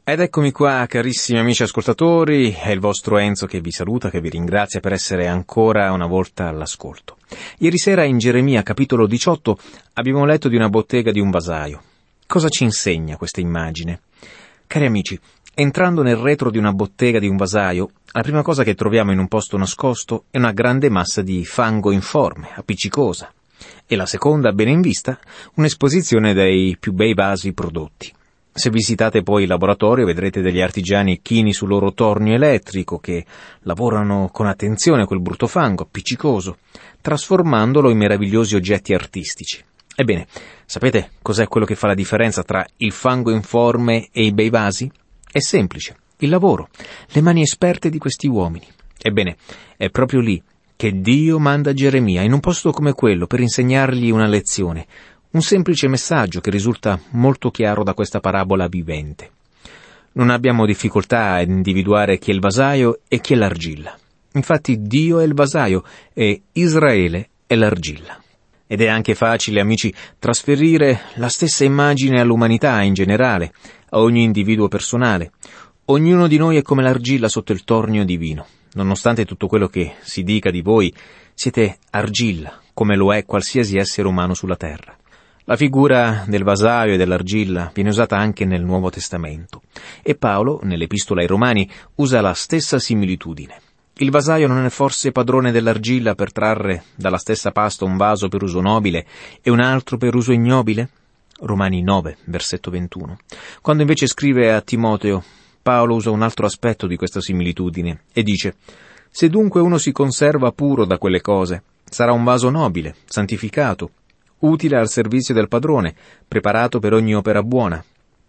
Ed eccomi qua, carissimi amici ascoltatori, è il vostro Enzo che vi saluta, che vi ringrazia per essere ancora una volta all'ascolto. Ieri sera in Geremia, capitolo 18, abbiamo letto di una bottega di un vasaio. Cosa ci insegna questa immagine? Cari amici, entrando nel retro di una bottega di un vasaio, la prima cosa che troviamo in un posto nascosto è una grande massa di fango informe, appiccicosa. E la seconda, bene in vista, un'esposizione dei più bei vasi prodotti. Se visitate poi il laboratorio vedrete degli artigiani chini sul loro tornio elettrico che lavorano con attenzione quel brutto fango appiccicoso, trasformandolo in meravigliosi oggetti artistici. Ebbene, sapete cos'è quello che fa la differenza tra il fango informe e i bei vasi? È semplice, il lavoro, le mani esperte di questi uomini. Ebbene, è proprio lì che Dio manda Geremia in un posto come quello per insegnargli una lezione, un semplice messaggio che risulta molto chiaro da questa parabola vivente. Non abbiamo difficoltà a individuare chi è il vasaio e chi è l'argilla. Infatti Dio è il vasaio e Israele è l'argilla. Ed è anche facile, amici, trasferire la stessa immagine all'umanità in generale, a ogni individuo personale. Ognuno di noi è come l'argilla sotto il tornio divino. Nonostante tutto quello che si dica di voi, siete argilla, come lo è qualsiasi essere umano sulla terra. La figura del vasaio e dell'argilla viene usata anche nel Nuovo Testamento e Paolo, nell'Epistola ai Romani, usa la stessa similitudine. Il vasaio non è forse padrone dell'argilla per trarre dalla stessa pasta un vaso per uso nobile e un altro per uso ignobile? Romani 9, versetto 21. Quando invece scrive a Timoteo, Paolo usa un altro aspetto di questa similitudine e dice: «Se dunque uno si conserva puro da quelle cose, sarà un vaso nobile, santificato, utile al servizio del padrone, preparato per ogni opera buona».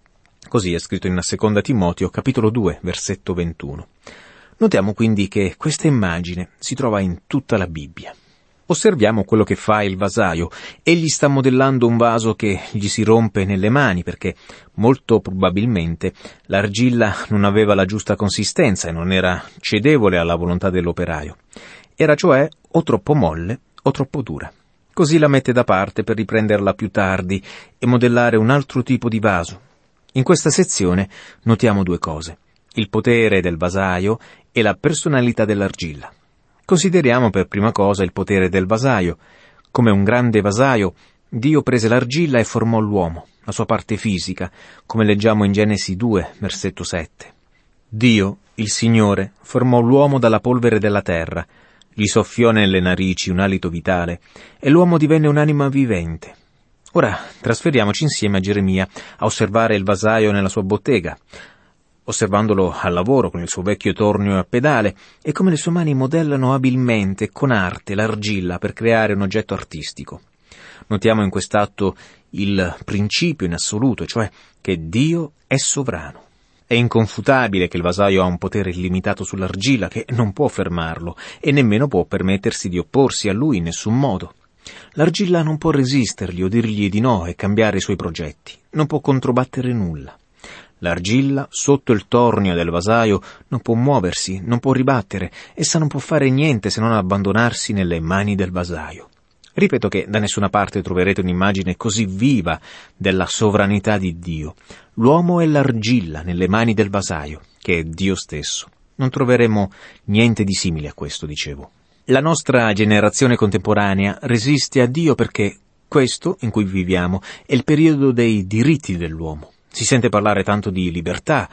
Così è scritto in 2 Timoteo, capitolo 2, versetto 21. Notiamo quindi che questa immagine si trova in tutta la Bibbia. Osserviamo quello che fa il vasaio. Egli sta modellando un vaso che gli si rompe nelle mani perché, molto probabilmente, l'argilla non aveva la giusta consistenza e non era cedevole alla volontà dell'operaio. Era cioè o troppo molle o troppo dura. Così la mette da parte per riprenderla più tardi e modellare un altro tipo di vaso. In questa sezione notiamo due cose: il potere del vasaio e la personalità dell'argilla. Consideriamo per prima cosa il potere del vasaio. Come un grande vasaio, Dio prese l'argilla e formò l'uomo, la sua parte fisica, come leggiamo in Genesi 2, versetto 7. Dio, il Signore, formò l'uomo dalla polvere della terra, gli soffiò nelle narici un alito vitale e l'uomo divenne un'anima vivente. Ora trasferiamoci insieme a Geremia a osservare il vasaio nella sua bottega, osservandolo al lavoro con il suo vecchio tornio a pedale e come le sue mani modellano abilmente e con arte l'argilla per creare un oggetto artistico. Notiamo in quest'atto il principio in assoluto, cioè che Dio è sovrano. È inconfutabile che il vasaio ha un potere illimitato sull'argilla che non può fermarlo e nemmeno può permettersi di opporsi a lui in nessun modo. L'argilla non può resistergli o dirgli di no e cambiare i suoi progetti, non può controbattere nulla. L'argilla, sotto il tornio del vasaio, non può muoversi, non può ribattere, essa non può fare niente se non abbandonarsi nelle mani del vasaio. Ripeto che da nessuna parte troverete un'immagine così viva della sovranità di Dio. L'uomo è l'argilla nelle mani del vasaio, che è Dio stesso. Non troveremo niente di simile a questo, dicevo. La nostra generazione contemporanea resiste a Dio perché questo, in cui viviamo, è il periodo dei diritti dell'uomo. Si sente parlare tanto di libertà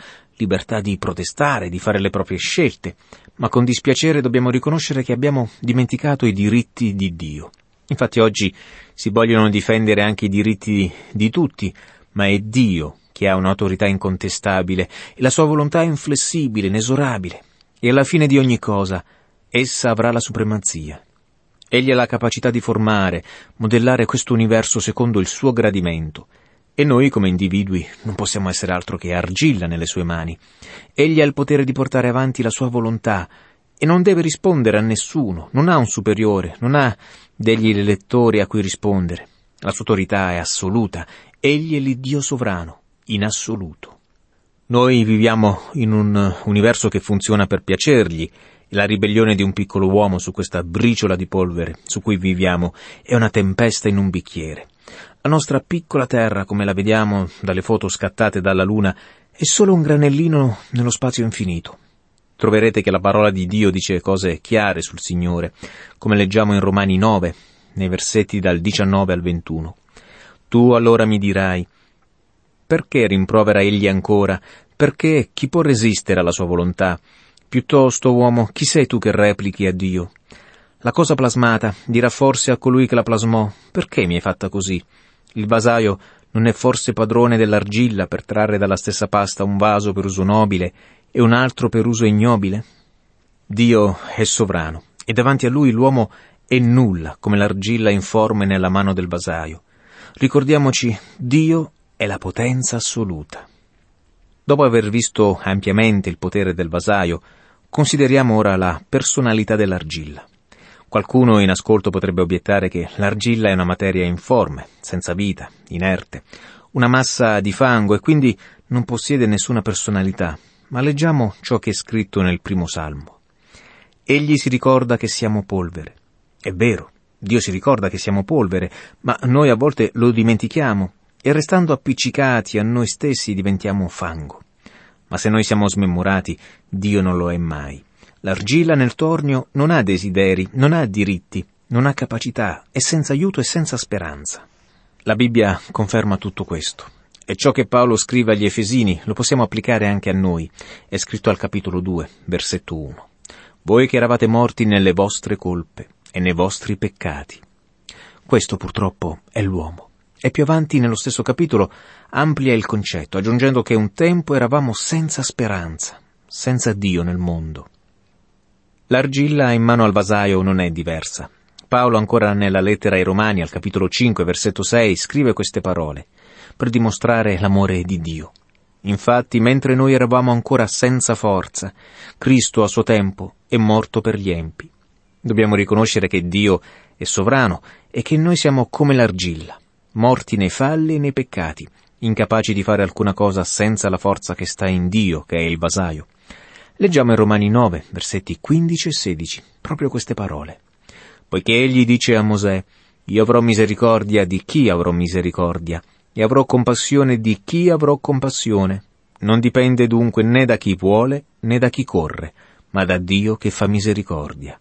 di protestare, di fare le proprie scelte, ma con dispiacere dobbiamo riconoscere che abbiamo dimenticato i diritti di Dio. Infatti oggi si vogliono difendere anche i diritti di tutti, ma è Dio che ha un'autorità incontestabile e la sua volontà è inflessibile, inesorabile, e alla fine di ogni cosa essa avrà la supremazia. Egli ha la capacità di formare, modellare questo universo secondo il suo gradimento, e noi come individui non possiamo essere altro che argilla nelle sue mani. Egli ha il potere di portare avanti la sua volontà e non deve rispondere a nessuno, non ha un superiore, non ha degli elettori a cui rispondere. La sua autorità è assoluta, egli è l'Iddio sovrano, in assoluto. Noi viviamo in un universo che funziona per piacergli, e la ribellione di un piccolo uomo su questa briciola di polvere su cui viviamo è una tempesta in un bicchiere. La nostra piccola Terra, come la vediamo dalle foto scattate dalla Luna, è solo un granellino nello spazio infinito. Troverete che la parola di Dio dice cose chiare sul Signore, come leggiamo in Romani 9, nei versetti dal 19 al 21. Tu allora mi dirai: perché rimprovera egli ancora? Perché chi può resistere alla sua volontà? Piuttosto, uomo, chi sei tu che replichi a Dio? La cosa plasmata dirà forse a colui che la plasmò: perché mi hai fatta così? Il vasaio non è forse padrone dell'argilla per trarre dalla stessa pasta un vaso per uso nobile e un altro per uso ignobile? Dio è sovrano, e davanti a lui l'uomo è nulla come l'argilla informe nella mano del vasaio. Ricordiamoci, Dio è la potenza assoluta. Dopo aver visto ampiamente il potere del vasaio, consideriamo ora la personalità dell'argilla. Qualcuno in ascolto potrebbe obiettare che l'argilla è una materia informe, senza vita, inerte, una massa di fango e quindi non possiede nessuna personalità. Ma leggiamo ciò che è scritto nel primo Salmo. Egli si ricorda che siamo polvere. È vero, Dio si ricorda che siamo polvere, ma noi a volte lo dimentichiamo e restando appiccicati a noi stessi diventiamo fango. Ma se noi siamo smemorati, Dio non lo è mai. L'argilla nel tornio non ha desideri, non ha diritti, non ha capacità, è senza aiuto e senza speranza. La Bibbia conferma tutto questo. E ciò che Paolo scrive agli Efesini lo possiamo applicare anche a noi. È scritto al capitolo 2, versetto 1. Voi che eravate morti nelle vostre colpe e nei vostri peccati. Questo purtroppo è l'uomo. E più avanti nello stesso capitolo amplia il concetto, aggiungendo che un tempo eravamo senza speranza, senza Dio nel mondo. L'argilla in mano al vasaio non è diversa. Paolo ancora nella lettera ai Romani, al capitolo 5, versetto 6, scrive queste parole, per dimostrare l'amore di Dio. Infatti, mentre noi eravamo ancora senza forza, Cristo a suo tempo è morto per gli empi. Dobbiamo riconoscere che Dio è sovrano e che noi siamo come l'argilla, morti nei falli e nei peccati, incapaci di fare alcuna cosa senza la forza che sta in Dio, che è il vasaio. Leggiamo in Romani 9, versetti 15 e 16, proprio queste parole. Poiché egli dice a Mosè: io avrò misericordia di chi avrò misericordia, e avrò compassione di chi avrò compassione. Non dipende dunque né da chi vuole né da chi corre, ma da Dio che fa misericordia.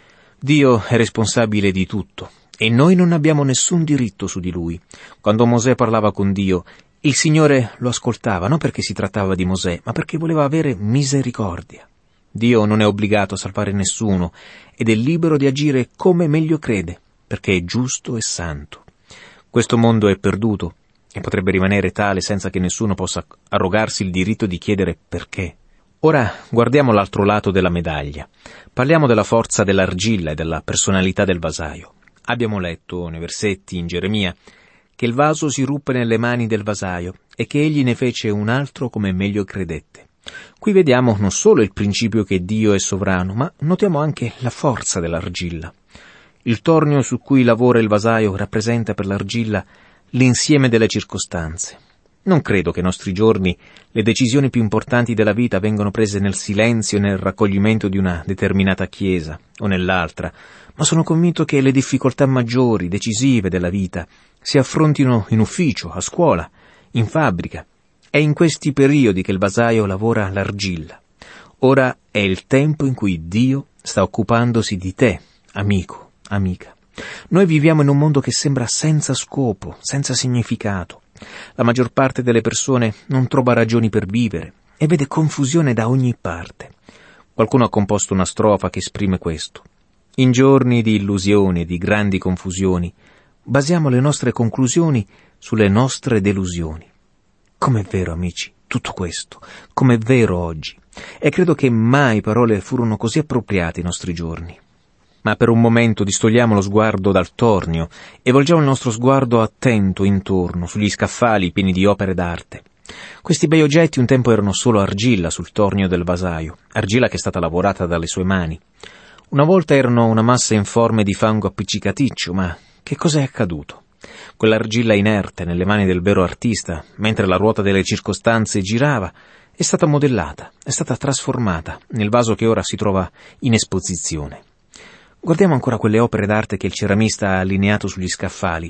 Dio è responsabile di tutto, e noi non abbiamo nessun diritto su di lui. Quando Mosè parlava con Dio, il Signore lo ascoltava, non perché si trattava di Mosè, ma perché voleva avere misericordia. Dio non è obbligato a salvare nessuno, ed è libero di agire come meglio crede, perché è giusto e santo. Questo mondo è perduto, e potrebbe rimanere tale senza che nessuno possa arrogarsi il diritto di chiedere perché. Ora guardiamo l'altro lato della medaglia. Parliamo della forza dell'argilla e della personalità del vasaio. Abbiamo letto nei versetti in Geremia che il vaso si ruppe nelle mani del vasaio e che egli ne fece un altro come meglio credette. Qui vediamo non solo il principio che Dio è sovrano, ma notiamo anche la forza dell'argilla. Il tornio su cui lavora il vasaio rappresenta per l'argilla l'insieme delle circostanze. Non credo che ai nostri giorni le decisioni più importanti della vita vengano prese nel silenzio e nel raccoglimento di una determinata chiesa o nell'altra, ma sono convinto che le difficoltà maggiori, decisive della vita si affrontino in ufficio, a scuola, in fabbrica. È in questi periodi che il vasaio lavora l'argilla. Ora è il tempo in cui Dio sta occupandosi di te, amico, amica. Noi viviamo in un mondo che sembra senza scopo, senza significato. La maggior parte delle persone non trova ragioni per vivere e vede confusione da ogni parte. Qualcuno ha composto una strofa che esprime questo. In giorni di illusioni e di grandi confusioni, basiamo le nostre conclusioni sulle nostre delusioni. Com'è vero, amici, tutto questo, com'è vero oggi. E credo che mai parole furono così appropriate ai nostri giorni. Ma per un momento distogliamo lo sguardo dal tornio e volgiamo il nostro sguardo attento intorno, sugli scaffali pieni di opere d'arte. Questi bei oggetti un tempo erano solo argilla sul tornio del vasaio, argilla che è stata lavorata dalle sue mani. Una volta erano una massa informe di fango appiccicaticcio, ma che cosa è accaduto? Quell'argilla inerte nelle mani del vero artista, mentre la ruota delle circostanze girava, è stata modellata, è stata trasformata nel vaso che ora si trova in esposizione. Guardiamo ancora quelle opere d'arte che il ceramista ha allineato sugli scaffali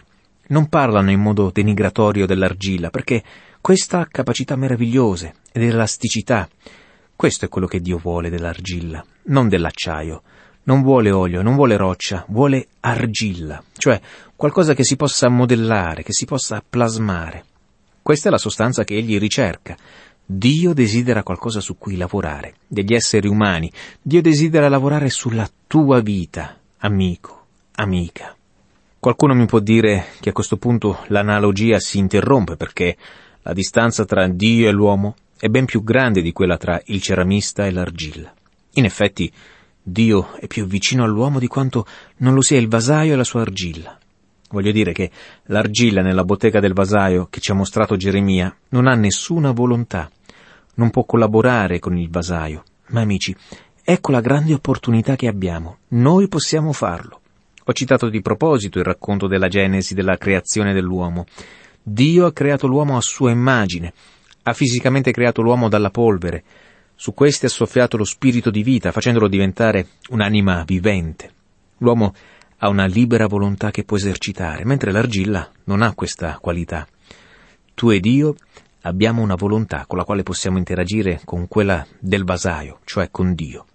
Non parlano in modo denigratorio dell'argilla, perché questa ha capacità meravigliose ed elasticità. Questo è quello che Dio vuole dell'argilla, non dell'acciaio. Non vuole olio, non vuole roccia, vuole argilla, cioè qualcosa che si possa modellare, che si possa plasmare. Questa è la sostanza che egli ricerca. Dio desidera qualcosa su cui lavorare, degli esseri umani. Dio desidera lavorare sulla tua vita, amico, amica. Qualcuno mi può dire che a questo punto l'analogia si interrompe perché la distanza tra Dio e l'uomo è ben più grande di quella tra il ceramista e l'argilla. In effetti, Dio è più vicino all'uomo di quanto non lo sia il vasaio e la sua argilla. Voglio dire che l'argilla nella bottega del vasaio che ci ha mostrato Geremia non ha nessuna volontà, non può collaborare con il vasaio. Ma amici, ecco la grande opportunità che abbiamo. Noi possiamo farlo. Ho citato di proposito il racconto della Genesi, della creazione dell'uomo. Dio ha creato l'uomo a sua immagine, ha fisicamente creato l'uomo dalla polvere. Su questi ha soffiato lo spirito di vita, facendolo diventare un'anima vivente. L'uomo ha una libera volontà che può esercitare, mentre l'argilla non ha questa qualità. Tu ed io abbiamo una volontà con la quale possiamo interagire con quella del vasaio, cioè con Dio.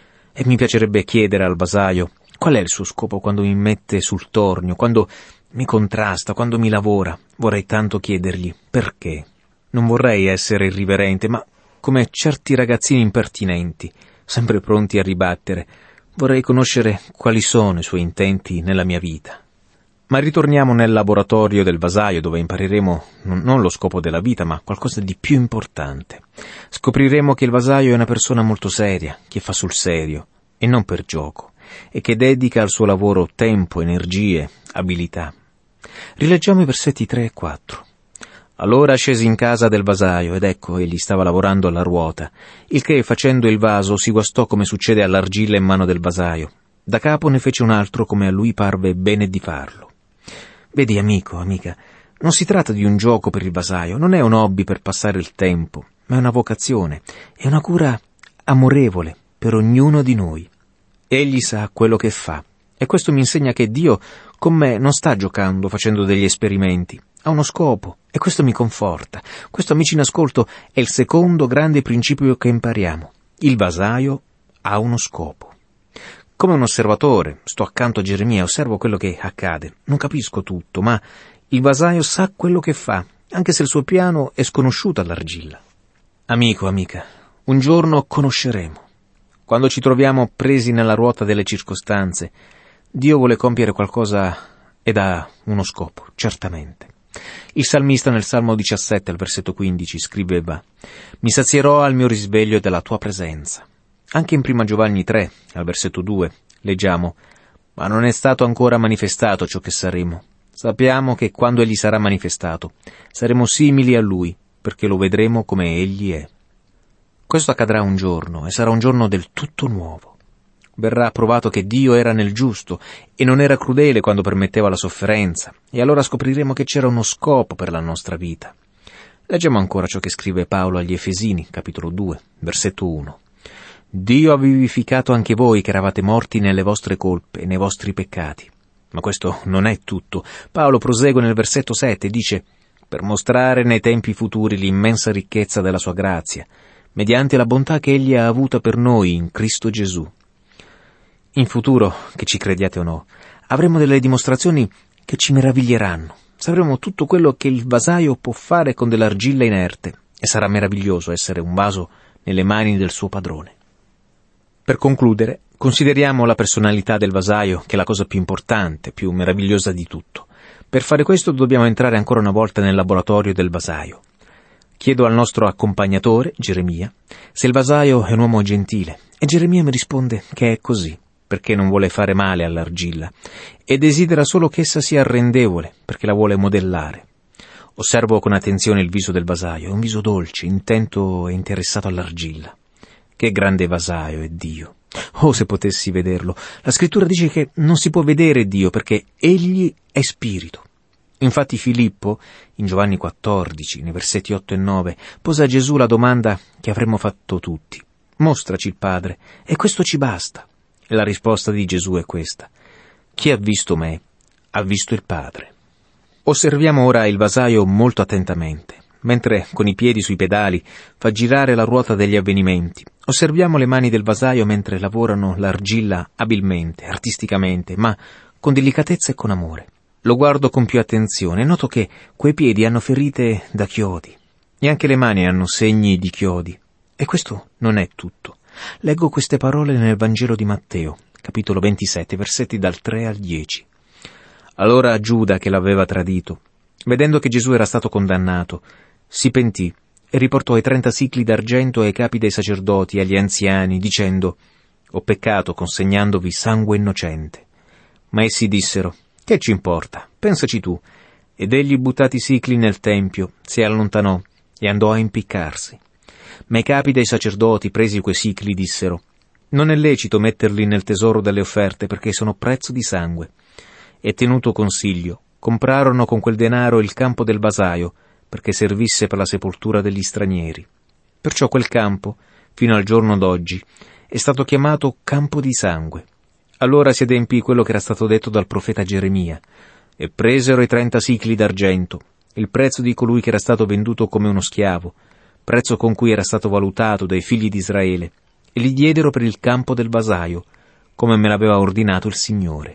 E mi piacerebbe chiedere al vasaio qual è il suo scopo quando mi mette sul tornio, quando mi contrasta, quando mi lavora. Vorrei tanto chiedergli perché. Non vorrei essere irriverente, ma come certi ragazzini impertinenti, sempre pronti a ribattere, vorrei conoscere quali sono i suoi intenti nella mia vita. Ma ritorniamo nel laboratorio del vasaio, dove impareremo non lo scopo della vita, ma qualcosa di più importante. Scopriremo che il vasaio è una persona molto seria, che fa sul serio, e non per gioco, e che dedica al suo lavoro tempo, energie, abilità. Rileggiamo i versetti 3 e 4. Allora scesi in casa del vasaio, ed ecco, egli stava lavorando alla ruota, il che, facendo il vaso, si guastò come succede all'argilla in mano del vasaio. Da capo ne fece un altro come a lui parve bene di farlo. Vedi, amico, amica, non si tratta di un gioco per il vasaio, non è un hobby per passare il tempo, ma è una vocazione, è una cura amorevole per ognuno di noi. Egli sa quello che fa, e questo mi insegna che Dio con me non sta giocando, facendo degli esperimenti. Ha uno scopo, e questo mi conforta. Questo, amici in ascolto, è il secondo grande principio che impariamo. Il vasaio ha uno scopo. Come un osservatore, sto accanto a Geremia e osservo quello che accade. Non capisco tutto, ma il vasaio sa quello che fa, anche se il suo piano è sconosciuto all'argilla. Amico, amica, un giorno conosceremo. Quando ci troviamo presi nella ruota delle circostanze, Dio vuole compiere qualcosa ed ha uno scopo, certamente. Il salmista nel Salmo 17, al versetto 15, scriveva: «Mi sazierò al mio risveglio della tua presenza». Anche in 1 Giovanni 3, al versetto 2, leggiamo: «Ma non è stato ancora manifestato ciò che saremo. Sappiamo che quando egli sarà manifestato, saremo simili a lui, perché lo vedremo come egli è». Questo accadrà un giorno, e sarà un giorno del tutto nuovo. Verrà provato che Dio era nel giusto e non era crudele quando permetteva la sofferenza, e allora scopriremo che c'era uno scopo per la nostra vita. Leggiamo ancora ciò che scrive Paolo agli Efesini, capitolo 2, versetto 1. «Dio ha vivificato anche voi che eravate morti nelle vostre colpe e nei vostri peccati». Ma questo non è tutto. Paolo prosegue nel versetto 7 e dice: «Per mostrare nei tempi futuri l'immensa ricchezza della sua grazia, mediante la bontà che egli ha avuta per noi in Cristo Gesù». In futuro, che ci crediate o no, avremo delle dimostrazioni che ci meraviglieranno. Sapremo tutto quello che il vasaio può fare con dell'argilla inerte, e sarà meraviglioso essere un vaso nelle mani del suo padrone. Per concludere, consideriamo la personalità del vasaio, che è la cosa più importante, più meravigliosa di tutto. Per fare questo dobbiamo entrare ancora una volta nel laboratorio del vasaio. Chiedo al nostro accompagnatore, Geremia, se il vasaio è un uomo gentile, e Geremia mi risponde che è così, perché non vuole fare male all'argilla, e desidera solo che essa sia arrendevole, perché la vuole modellare. Osservo con attenzione il viso del vasaio, è un viso dolce, intento e interessato all'argilla. Che grande vasaio è Dio! Oh, se potessi vederlo! La scrittura dice che non si può vedere Dio, perché Egli è spirito. Infatti Filippo, in Giovanni 14, nei versetti 8 e 9, posa a Gesù la domanda che avremmo fatto tutti: «Mostraci il Padre, e questo ci basta». E la risposta di Gesù è questa: «Chi ha visto me, ha visto il Padre». Osserviamo ora il vasaio molto attentamente. Mentre con i piedi sui pedali fa girare la ruota degli avvenimenti, osserviamo le mani del vasaio mentre lavorano l'argilla abilmente, artisticamente, ma con delicatezza e con amore. Lo guardo con più attenzione e noto che quei piedi hanno ferite da chiodi e anche le mani hanno segni di chiodi. E questo non è tutto. Leggo queste parole nel Vangelo di Matteo, capitolo 27, versetti dal 3 al 10. Allora Giuda, che l'aveva tradito, vedendo che Gesù era stato condannato, si pentì e riportò i 30 sicli d'argento ai capi dei sacerdoti e agli anziani, dicendo: «Ho peccato consegnandovi sangue innocente». Ma essi dissero: «Che ci importa? Pensaci tu». Ed egli, buttati i sicli nel tempio, si allontanò e andò a impiccarsi. Ma i capi dei sacerdoti, presi quei sicli, dissero: «Non è lecito metterli nel tesoro delle offerte, perché sono prezzo di sangue». E tenuto consiglio, comprarono con quel denaro il campo del vasaio, perché servisse per la sepoltura degli stranieri. Perciò quel campo, fino al giorno d'oggi, è stato chiamato campo di sangue. Allora si adempì quello che era stato detto dal profeta Geremia, e presero i 30 sicli d'argento, il prezzo di colui che era stato venduto come uno schiavo, prezzo con cui era stato valutato dai figli di Israele, e li diedero per il campo del vasaio, come me l'aveva ordinato il Signore.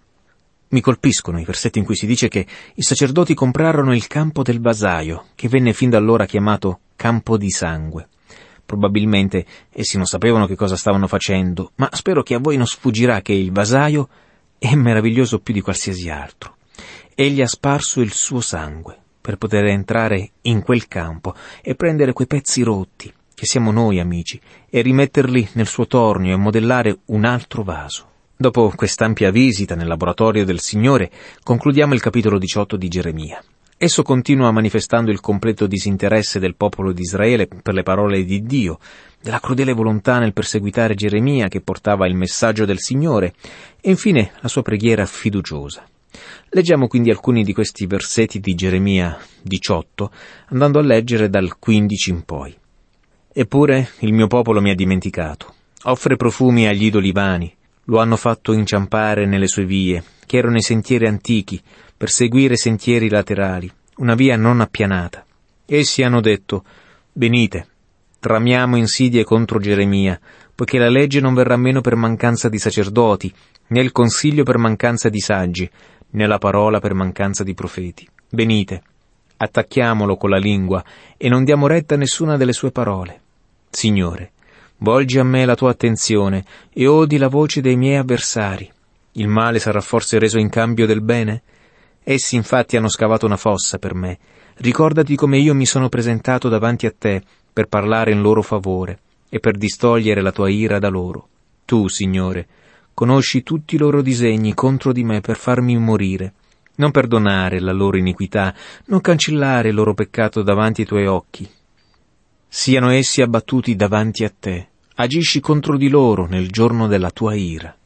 Mi colpiscono i versetti in cui si dice che i sacerdoti comprarono il campo del vasaio, che venne fin da allora chiamato campo di sangue. Probabilmente essi non sapevano che cosa stavano facendo, ma spero che a voi non sfuggirà che il vasaio è meraviglioso più di qualsiasi altro. Egli ha sparso il suo sangue per poter entrare in quel campo e prendere quei pezzi rotti, che siamo noi amici, e rimetterli nel suo tornio e modellare un altro vaso. Dopo quest'ampia visita nel laboratorio del Signore, concludiamo il capitolo 18 di Geremia. Esso continua manifestando il completo disinteresse del popolo di Israele per le parole di Dio, della crudele volontà nel perseguitare Geremia che portava il messaggio del Signore, e infine la sua preghiera fiduciosa. Leggiamo quindi alcuni di questi versetti di Geremia 18, andando a leggere dal 15 in poi. «Eppure il mio popolo mi ha dimenticato, offre profumi agli idoli vani, lo hanno fatto inciampare nelle sue vie, che erano i sentieri antichi, per seguire sentieri laterali, una via non appianata. Essi hanno detto: venite, tramiamo insidie contro Geremia, poiché la legge non verrà meno per mancanza di sacerdoti, né il consiglio per mancanza di saggi, né la parola per mancanza di profeti. Venite, attacchiamolo con la lingua, e non diamo retta a nessuna delle sue parole. Signore, volgi a me la tua attenzione e odi la voce dei miei avversari. Il male sarà forse reso in cambio del bene? Essi infatti hanno scavato una fossa per me. Ricordati come io mi sono presentato davanti a te per parlare in loro favore e per distogliere la tua ira da loro. Tu, Signore, conosci tutti i loro disegni contro di me per farmi morire. Non perdonare la loro iniquità, non cancellare il loro peccato davanti ai tuoi occhi. Siano essi abbattuti davanti a te. Agisci contro di loro nel giorno della tua ira».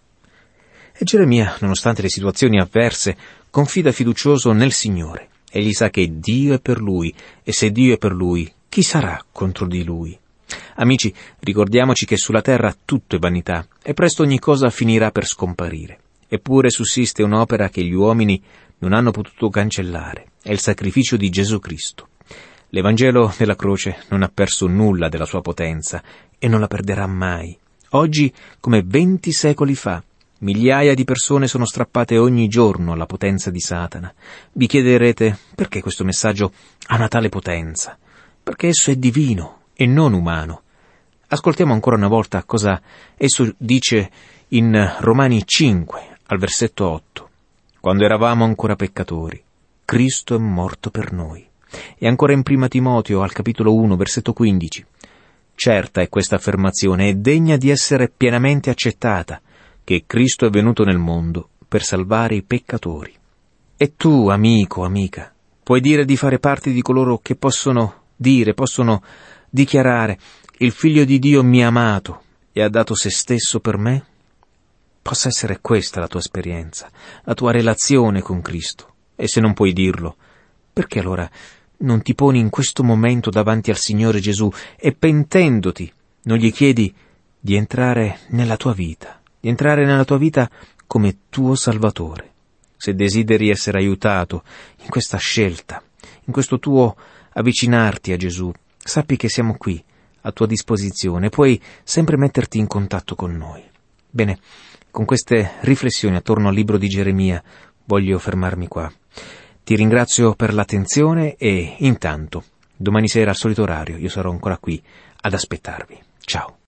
E Geremia, nonostante le situazioni avverse, confida fiducioso nel Signore. Egli sa che Dio è per lui, e se Dio è per lui, chi sarà contro di lui? Amici, ricordiamoci che sulla terra tutto è vanità, e presto ogni cosa finirà per scomparire. Eppure sussiste un'opera che gli uomini non hanno potuto cancellare, è il sacrificio di Gesù Cristo. L'Evangelo della croce non ha perso nulla della sua potenza e non la perderà mai. Oggi, come 20 secoli fa, migliaia di persone sono strappate ogni giorno alla potenza di Satana. Vi chiederete perché questo messaggio ha una tale potenza? Perché esso è divino e non umano. Ascoltiamo ancora una volta cosa esso dice in Romani 5, al versetto 8. Quando eravamo ancora peccatori, Cristo è morto per noi. E ancora in Prima Timoteo, al capitolo 1, versetto 15. Certa è questa affermazione, è degna di essere pienamente accettata, che Cristo è venuto nel mondo per salvare i peccatori. E tu, amico, amica, puoi dire di fare parte di coloro che possono dichiarare: il Figlio di Dio mi ha amato e ha dato se stesso per me? Possa essere questa la tua esperienza, la tua relazione con Cristo. E se non puoi dirlo, perché allora non ti poni in questo momento davanti al Signore Gesù e pentendoti non gli chiedi di entrare nella tua vita come tuo Salvatore? se desideri essere aiutato in questa scelta, in questo tuo avvicinarti a Gesù, sappi che siamo qui, a tua disposizione, puoi sempre metterti in contatto con noi. Bene, con queste riflessioni attorno al libro di Geremia voglio fermarmi qua. Ti ringrazio per l'attenzione e intanto, domani sera al solito orario, io sarò ancora qui ad aspettarvi. Ciao.